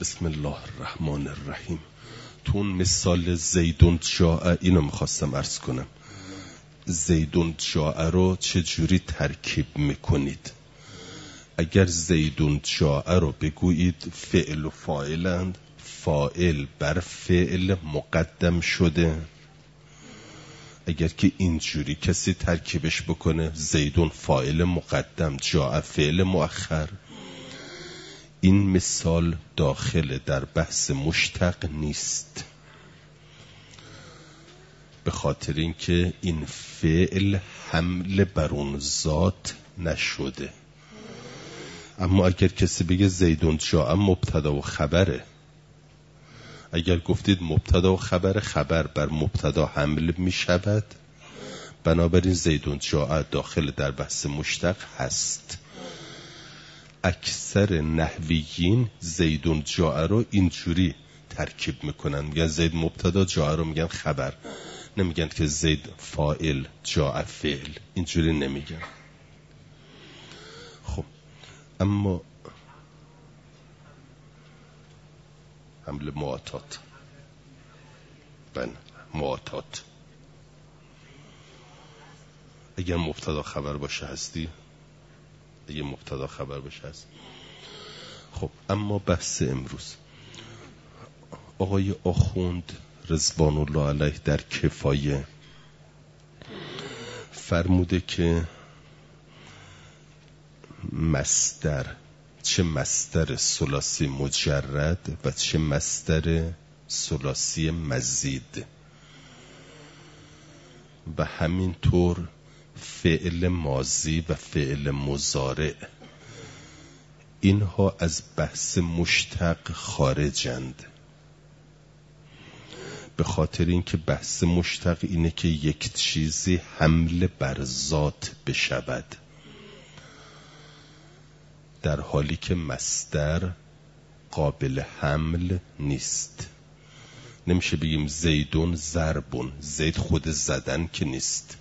بسم الله الرحمن الرحیم. تو اون مثال زیدون جاء اینو میخواستم عرض کنم. زیدون جاء رو چجوری ترکیب میکنید؟ اگر زیدون جاء رو بگویید فعل و فاعلند، فاعل بر فعل مقدم شده. اگر که اینجوری کسی ترکیبش بکنه، زیدون فاعل مقدم، جاء فعل مؤخر، این مثال داخل در بحث مشتق نیست، به خاطر اینکه این فعل حمل بر اون ذات نشده. اما اگر کسی بگه زیدون جاء مبتدا و خبره، اگر گفتید مبتدا و خبر، خبر بر مبتدا حمل می شود، بنابراین زیدون جاء داخل در بحث مشتق هست. اکثر نحویین زیدون جاء رو اینجوری ترکیب میکنن، میگن زید مبتدا، جاء رو میگن خبر، نمیگن که زید فاعل جاء فعل، اینجوری نمیگن. خب اما حمل معاتات، معاتات اگر مبتدا خبر باشه هستی، اگه مبتدا خبر باشه هست. خب اما بحث امروز، آقای آخوند رضوان الله علیه در کفایه فرموده که مصدر، چه مصدر ثلاثی مجرد و چه مصدر ثلاثی مزید، و همینطور فعل ماضی و فعل مضارع، اینها از بحث مشتق خارجند، به خاطر اینکه بحث مشتق اینه که یک چیزی حمل بر ذات بشود، در حالی که مصدر قابل حمل نیست. نمیشه بگیم زیدون ضربون، زید خود زدن که نیست.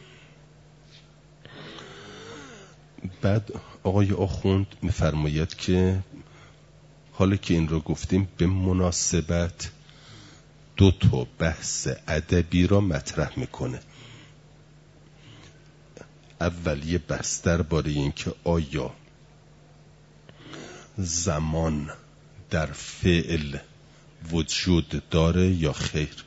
بعد آقای آخوند میفرماید که حالا که این رو گفتیم، به مناسبت دو تا بحث ادبی را مطرح میکنه. اول یه بحث درباره این که آیا زمان در فعل وجود داره یا خیر.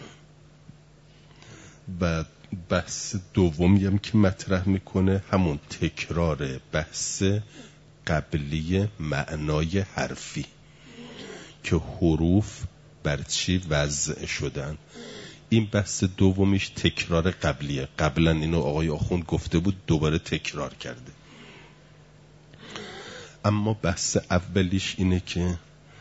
بعد بحث دومی هم که مطرح میکنه همون تکرار بحث قبلی معنای حرفی که حروف بر چی وضع شدن. این بحث دومیش تکرار قبلیه، قبلا اینو آقای آخوند گفته بود، دوباره تکرار کرده. اما بحث اولیش اینه که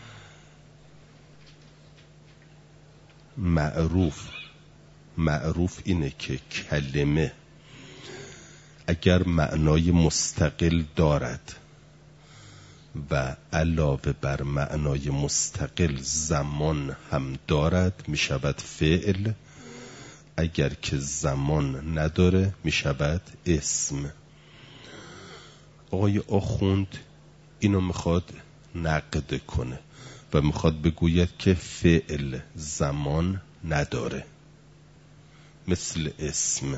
معروف اینه که کلمه اگر معنای مستقل دارد و علاوه بر معنای مستقل زمان هم دارد، می شود فعل. اگر که زمان نداره می شود اسم. آقای آخوند اینو میخواد نقد کنه و میخواد بگوید که فعل زمان نداره، مثل اسم.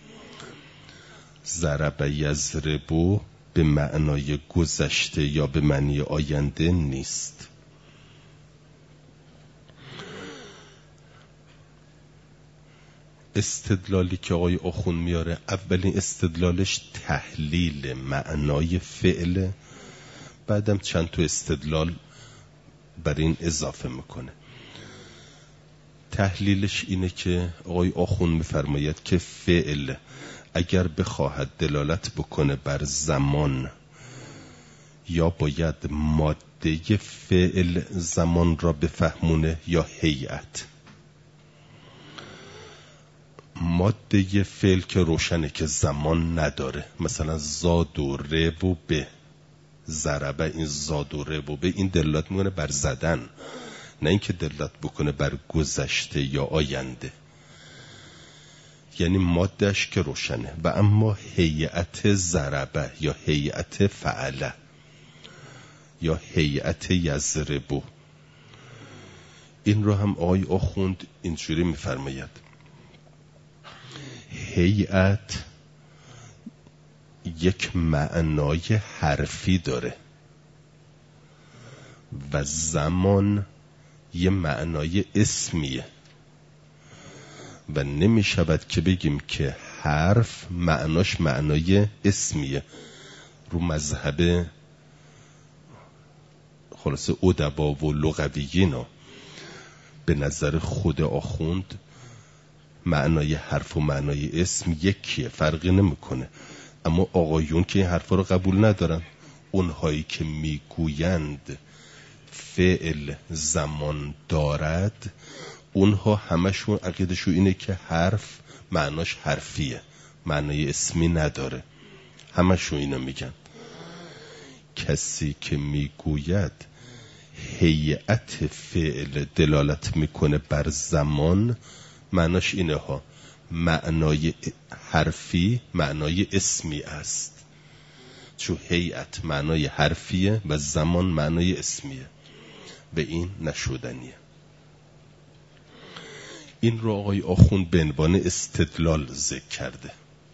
ضرب یضربو به معنای گذشته یا به معنی آینده نیست. استدلالی که آقای آخوند میاره، اولین استدلالش تحلیل معنای فعل، بعدم چند تا استدلال بر این اضافه میکنه. تحلیلش اینه که آقای آخوند میفرماید که فعل اگر بخواهد دلالت بکنه بر زمان، یا باید ماده فعل زمان را بفهمونه یا هیئت. ماده فعل که روشنه که زمان نداره، مثلا زاد و رب و به، ضربه، این زاد و رب و به، این دلالت میکنه بر زدن، نه اینکه دلالت بکنه بر گذشته یا آینده. یعنی مادهش که روشنه. و اما هیئت ضربه یا هیئت فعله یا هیئت یضربو این رو هم آقای آخوند اینجوری میفرماید: هیئت یک معنای حرفی داره و زمان یه معنای اسمیه و نمی شود که بگیم که حرف معناش معنای اسمیه. رو مذهب خلاصه ادبا و لغویینا به نظر خود آخوند معنای حرف و معنای اسم یکیه، فرقی نمیکنه. اما آقایون که این حرفا رو قبول ندارن. اونهایی که میگویند فعل زمان دارد، اونها همشون عقیدشون اینه که حرف معناش حرفیه، معنای اسمی نداره. همشون اینو میگن. کسی که میگوید هیئت فعل دلالت میکنه بر زمان، معناش اینه ها: معنای حرفی معنای اسمی است، چون هیئت معنای حرفیه و زمان معنای اسمیه و این نشدنیه. این رو آقای آخوند به عنوان استدلال ذکر کرده.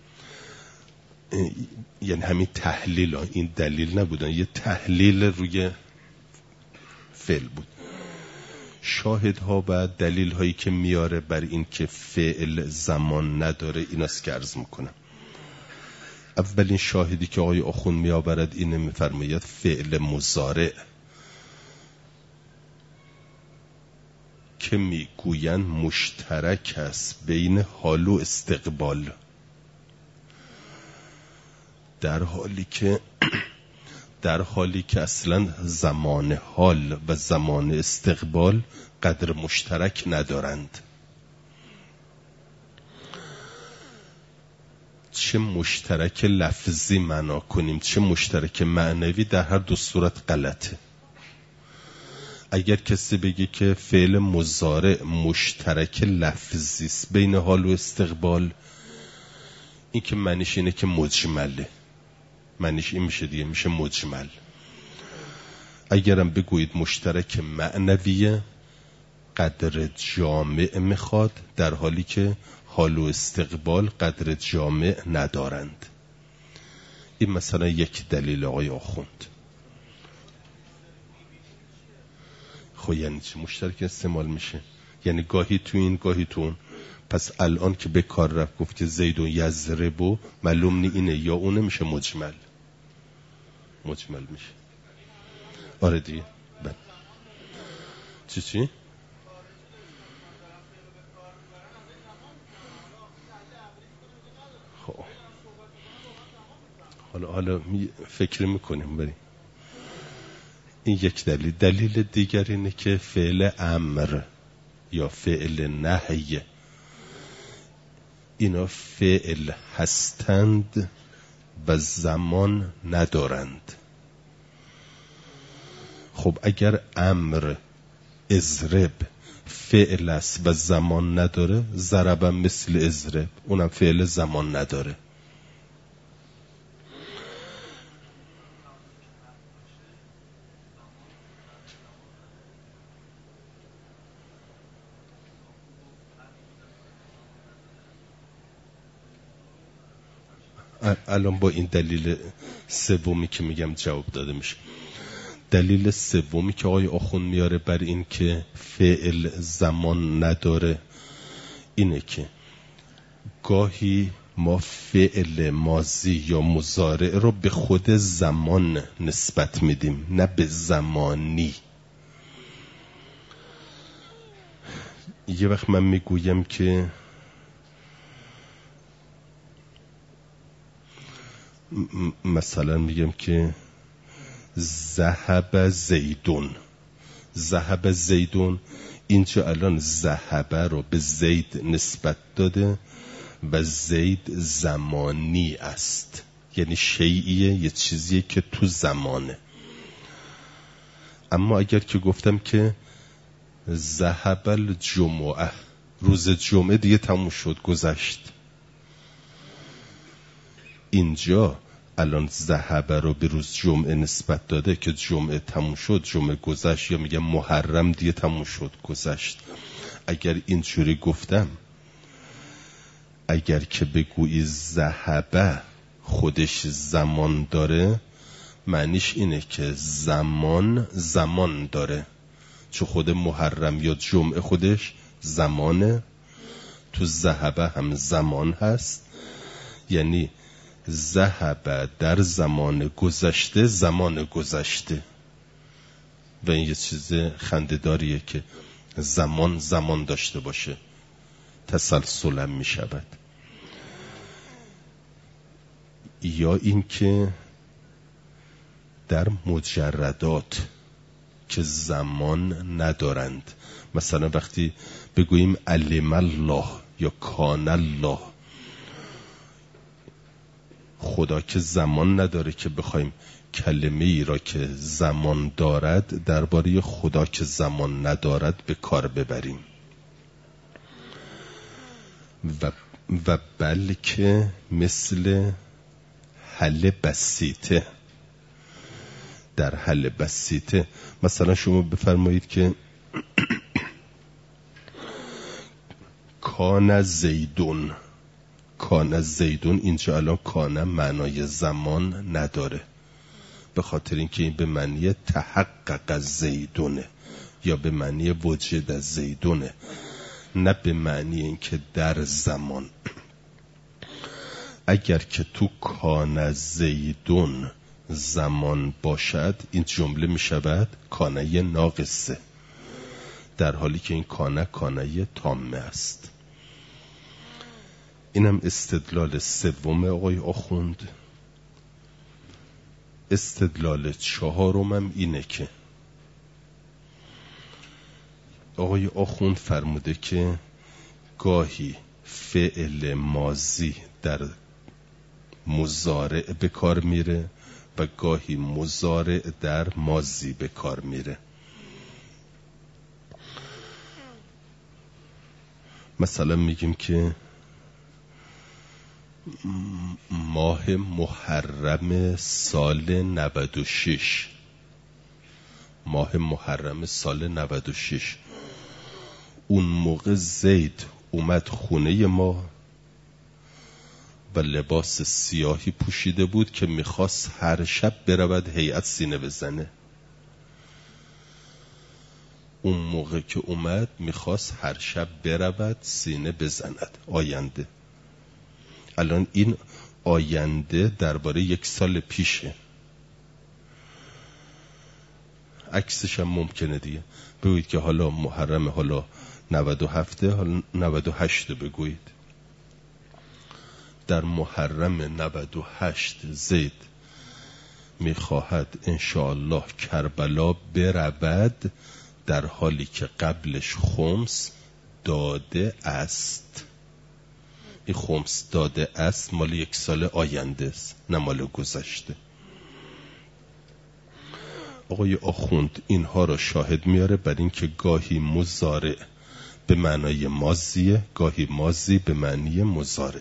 یعنی همین تحلیل ها، این دلیل نبودن، یه تحلیل روی فعل بود. شاهد ها و دلیل هایی که میاره بر این که فعل زمان نداره ایناست که عرض میکنم. اولین شاهدی که آقای آخوند میآورد اینه، میفرماید فعل مضارع که میگویند مشترک است بین حال و استقبال، در حالی که اصلا زمان حال و زمان استقبال قدر مشترک ندارند. چه مشترک لفظی معنا کنیم چه مشترک معنوی، در هر دو صورت غلطه. اگر کسی بگه که فعل مضارع مشترک لفظی است بین حال و استقبال، این که معنیش اینه که مجمله، معنیش این میشه دیگه، میشه مجمل. اگرم بگویید مشترک معنویه، قدر جامع میخواد، در حالی که حال و استقبال قدر جامع ندارند. این مثلا یک دلیل آقای آخوند. خب یعنی چی مشترک استعمال میشه؟ یعنی گاهی تو این گاهی تو اون. پس الان که به کار رفت گفت که زیدون یضربو، معلوم نی اینه یا اونه، میشه مجمل میشه. آره دیگه. چی؟ خب حالا فکر میکنیم بریم. این یک دلیل دیگر اینه که فعل امر یا فعل نهی، اینا فعل هستند و زمان ندارند. خب اگر امر اضرب فعل است و زمان نداره، ضرب مثل اضرب، اونم فعل زمان نداره. الان با این دلیل سومی که میگم جواب داده میشه. دلیل سومی که آقای آخوند میاره بر این که فعل زمان نداره اینه که گاهی ما فعل ماضی یا مضارع رو به خود زمان نسبت میدیم، نه به زمانی. یه وقت من میگویم که مثلا میگم که ذهب زیدون، اینجا الان ذهب رو به زید نسبت داده و زید زمانی است، یعنی شیئیه، یه چیزیه که تو زمانه. اما اگر که گفتم که ذهب الجمعه، روز جمعه دیگه تموم شد، گذشت، اینجا الان ذهب رو به روز جمعه نسبت داده که جمعه تموم شد، جمعه گذشت، یا میگه محرم دیگه تموم شد گذشت. اگر اینجوری گفتم، اگر که بگویی ذهب خودش زمان داره، معنیش اینه که زمان داره، چون خود محرم یا جمعه خودش زمانه، تو ذهب هم زمان هست، یعنی ذهب در زمان گذشته، زمان گذشته. و این یه چیز خنده‌داریه که زمان داشته باشه، تسلسلم می شود. یا این که در مجردات که زمان ندارند، مثلا وقتی بگوییم علم الله یا کان الله، خدا که زمان نداره که بخوایم کلمه ای را که زمان دارد درباره خدا که زمان ندارد به کار ببریم. و بلکه مثل حل بسیطه، در حل بسیطه مثلا شما بفرمایید که کان زیدون، اینجا الان کان معنای زمان نداره، به خاطر اینکه این به معنی تحقق زیدونه یا به معنی وجد زیدونه، نه به معنی اینکه در زمان. اگر که تو کان زیدون زمان باشد، این جمله می شود کانه ناقصه، در حالی که این کانه تامه است. اینم استدلال سوم آقای آخوند. استدلال چهارمم اینه که آقای آخوند فرموده که گاهی فعل ماضی در مضارع به کار میره و گاهی مضارع در ماضی به کار میره. مثلا میگیم که ماه محرم سال 96، ماه محرم سال 96، اون موقع زید اومد خونه ما و لباس سیاهی پوشیده بود که میخواست هر شب برود هیئت سینه بزنه. اون موقع که اومد میخواست هر شب برود سینه بزند، آینده. الان این آینده درباره 1 سال پیشه، عکسش هم ممکنه دیگه. بگویید که حالا محرم، حالا 97، حالا 98 بگویید. در محرم 98 زید میخواهد انشاءالله کربلا برود، در حالی که قبلش خمس داده است. این خمس داده است مال 1 سال آینده است، نه مال گذشته. آقای آخوند اینها را شاهد میاره بر این که گاهی مضارع به معنای ماضیه، گاهی ماضی به معنی مضارع.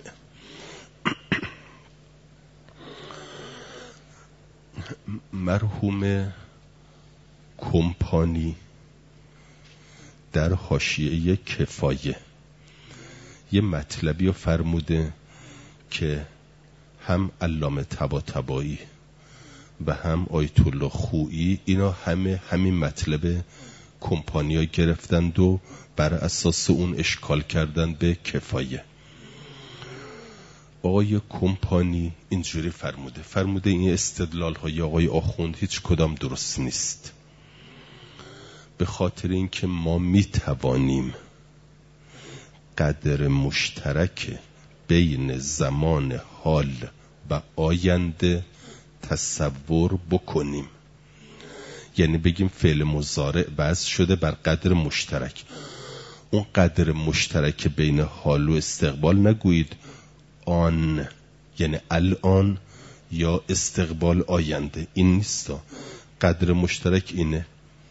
مرحوم کمپانی در حاشیه کفایه یه مطلبی رو فرموده که هم علامه طباطبایی و هم آیت الله خویی اینا همین مطلب کمپانی ها گرفتند و بر اساس اون اشکال کردن به کفایه. آقای کمپانی اینجوری فرموده این استدلال های آقای آخوند هیچ کدام درست نیست، به خاطر اینکه ما میتوانیم قدر مشترک بین زمان حال و آینده تصور بکنیم. یعنی بگیم فعل مضارع وضع شده بر قدر مشترک، اون قدر مشترک بین حال و استقبال نگویید آن، یعنی الان یا استقبال آینده، این نیست. قدر مشترک اینه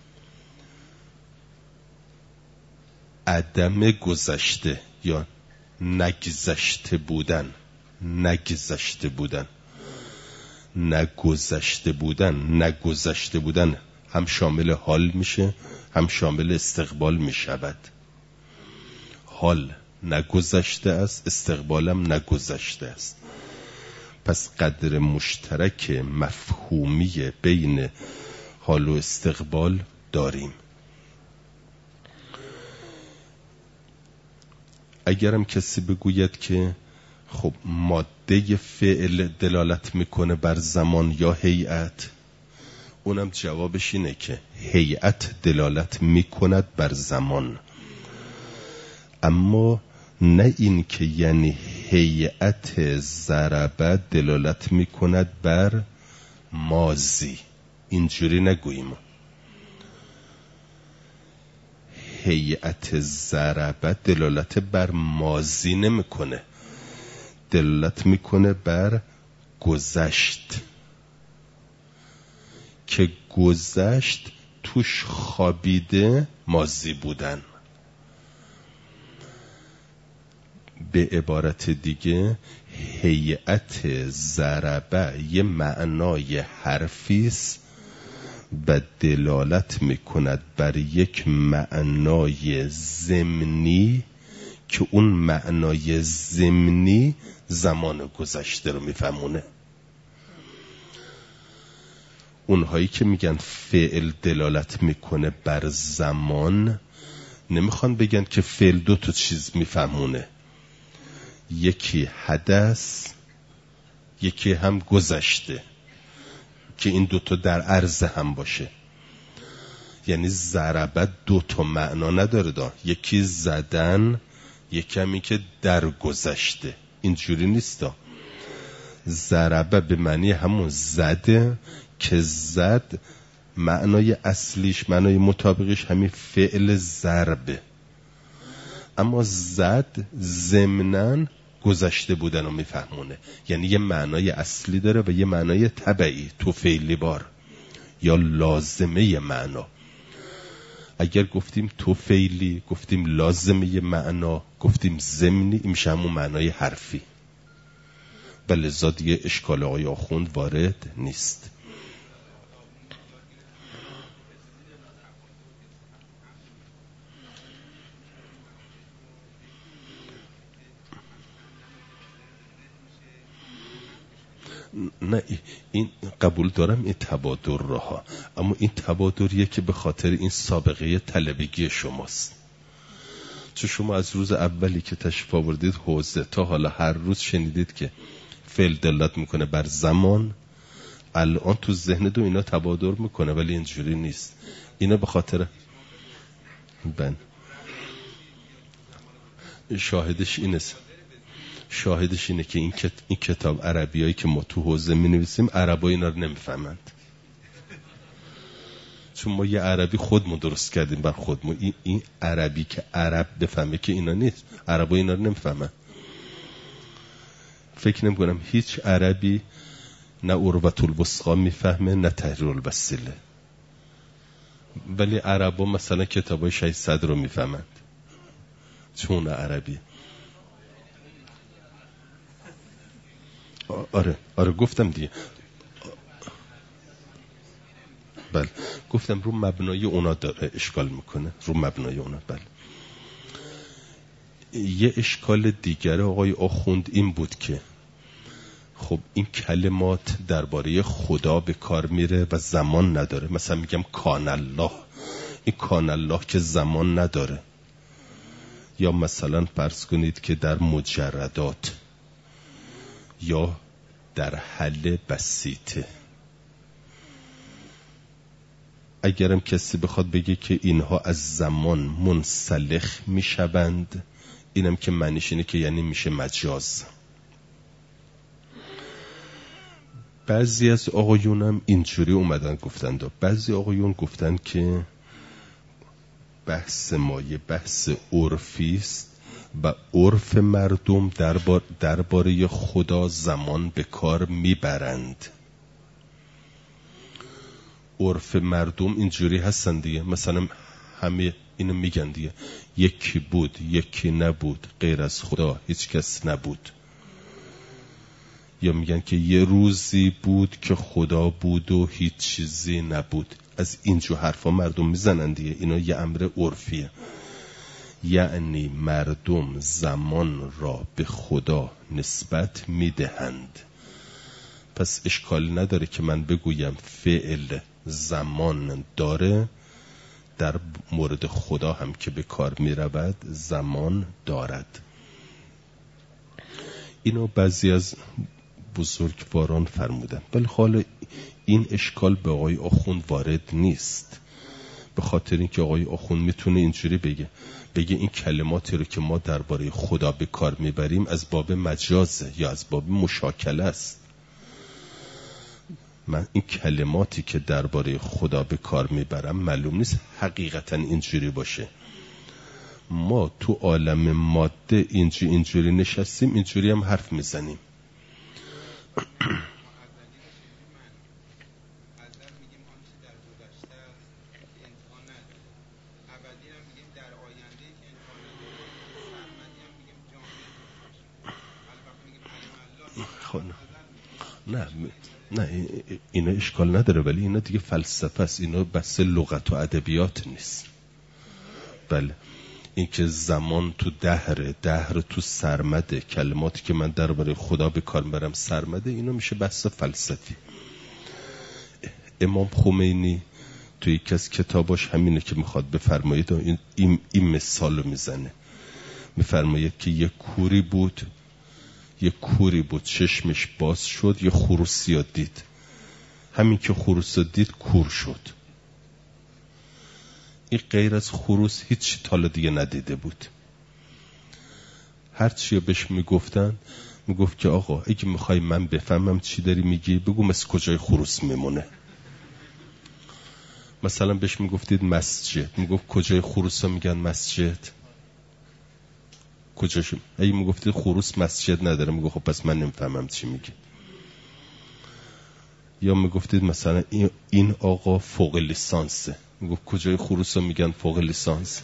عدم گذشته یا نگذشته بودن. نگذشته بودن هم شامل حال میشه هم شامل استقبال میشود. حال نگذشته است، استقبالم نگذشته است. پس قدر مشترک مفهومی بین حال و استقبال داریم. اگرم کسی بگوید که خب ماده فعل دلالت میکنه بر زمان یا هیئت، اونم جوابش اینه که هیئت دلالت میکند بر زمان، اما نه این که یعنی هیئت ضربه دلالت میکند بر ماضی. اینجوری نگوییم. هیئت ضربه دلالت بر ماضی نمیکنه، دلالت میکنه بر گذشت که گذشت توش خوابیده ماضی بودن. به عبارت دیگه هیئت ضربه یه معنای حرفیست و دلالت میکند بر یک معنای ضمنی که اون معنای ضمنی زمان گذشته رو میفهمونه. اونهایی که میگن فعل دلالت میکنه بر زمان نمیخوان بگن که فعل دو تا چیز میفهمونه، یکی حدث یکی هم گذشته، که این دوتا در عرض هم باشه. یعنی ضربه دوتا معنا نداره یکی زدن یکی همی که در گذشته. اینجوری نیستا. ضربه به معنی همون زده که زد معنای اصلیش، معنای مطابقش همین فعل ضربه، اما زد ضمناً گذشته بودن رو میفهمونه. یعنی یه معنای اصلی داره و یه معنای تبعی تو فعلی بار یا لازمه معنا. اگر گفتیم تو فعلی، گفتیم لازمه معنا، گفتیم ضمنی، این میشه همون معنای حرفی و لذا دیگه اشکال آقای آخوند وارد نیست. نه این قبول دارم این تبادر رها، اما این تبادریه که به خاطر این سابقه طلبگی شماست. چون شما از روز اولی که تشریف آوردید حوزه تا حالا هر روز شنیدید که فعل دلالت میکنه بر زمان، الان تو ذهن دو اینا تبادر میکنه، ولی اینجوری نیست. اینا به خاطر شاهدش اینه که این کتاب عربیایی که ما تو حوزه می نویسیم عربا اینا رو نمیفهمند، چون ما یه عربی خودمون درست کردیم بر خودمون. این عربی که عرب بفهمه که اینا نیست، عربا اینا رو نمیفهمن. فکر نمی کنم هیچ عربی نه عروة الوثقی میفهمه نه تحریر الوسیله، ولی عربا مثلا کتابای 600 رو میفهمند چون عربی. آره گفتم دیگه. بله گفتم رو مبنای اونا داره اشکال میکنه، رو مبنای اونا. بله یه اشکال دیگر آقای آخوند این بود که خب این کلمات درباره خدا به کار میره و زمان نداره. مثلا میگم کان الله، این کان الله که زمان نداره. یا مثلا فرض کنید که در مجردات یا در حل بسیطه، اگرم کسی بخواد بگه که اینها از زمان منسلخ میشوند، اینم که معنیش اینه که یعنی میشه مجاز. بعضی از آقایونم اینجوری اومدن گفتند، بعضی آقایون گفتن که بحث ما یه بحث عرفی است و عرف مردم درباره خدا زمان به کار میبرند. عرف مردم اینجوری هستن دیگه، مثلا همه اینو میگن دیگه، یکی بود یکی نبود، غیر از خدا هیچ کس نبود. یا میگن که یه روزی بود که خدا بود و هیچ چیزی نبود. از اینجور حرفا مردم میزنن دیگه. اینا یه امر عرفیه، یعنی مردم زمان را به خدا نسبت میدهند. پس اشکال نداره که من بگویم فعل زمان داره، در مورد خدا هم که به کار می رود زمان دارد. اینو بعضی از بزرگواران فرمودن، ولی حالا این اشکال به آقای آخوند وارد نیست، به خاطر اینکه آقای آخوند میتونه اینجوری بگه این کلماتی رو که ما درباره خدا به کار میبریم از باب مجازه یا از باب مشاکله است. من این کلماتی که درباره خدا به کار میبرم معلوم نیست حقیقتا اینجوری باشه. ما تو عالم ماده اینجوری نشستیم، اینجوری هم حرف میزنیم. نه اینا اشکال نداره، ولی اینا دیگه فلسفه است، اینا بحث لغت و ادبیات نیست. بله، این که زمان تو دهر تو سرمده، کلماتی که من درباره خدا به کار برم سرمده، اینا میشه بحث فلسفی. امام خمینی تو یکی از کتاباش همینه که میخواد بفرماید، این مثال رو میزنه، میفرماید که یک کوری بود چشمش باز شد، یه خروسی رو دید، همین که خروس رو دید کور شد. این غیر از خروس هیچ تالا دیگه ندیده بود. هرچی بهش میگفتن میگفت که آقا اگه میخوای من بفهمم چی داری میگی بگو مثل کجای خروس میمونه. مثلا بهش میگفتید مسجد، میگفت کجای خروس ها میگن مسجد، کجاشم؟ اگه میگفتید خروس مسجد نداره، میگو خب پس من نمیفهمم چی میگی. یا میگفتید مثلا این آقا فوق لیسانسه، میگفت کجای خروس ها میگن فوق لیسانس.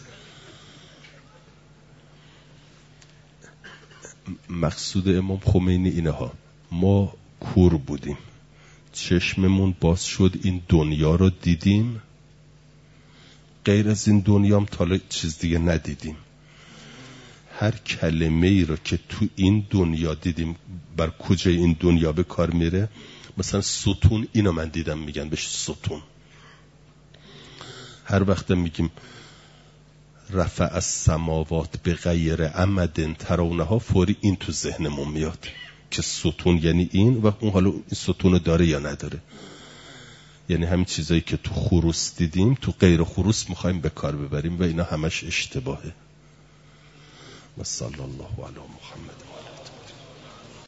مقصود امام خمینی اینه ها، ما کور بودیم، چشممون باز شد، این دنیا رو دیدیم، غیر از این دنیا هم تا چیز دیگه ندیدیم. هر کلمه ای رو که تو این دنیا دیدیم بر کجای این دنیا به کار میره. مثلا ستون، اینو من دیدم میگن بهش ستون. هر وقت میگیم رفع السماوات به غیر عمد ترونها، فوری این تو ذهنمون میاد که ستون یعنی این، و اون حالا این ستون داره یا نداره. یعنی همین چیزایی که تو خروس دیدیم تو غیر خروس میخوایم به کار ببریم و اینا همش اشتباهه. و صلی الله علی محمد.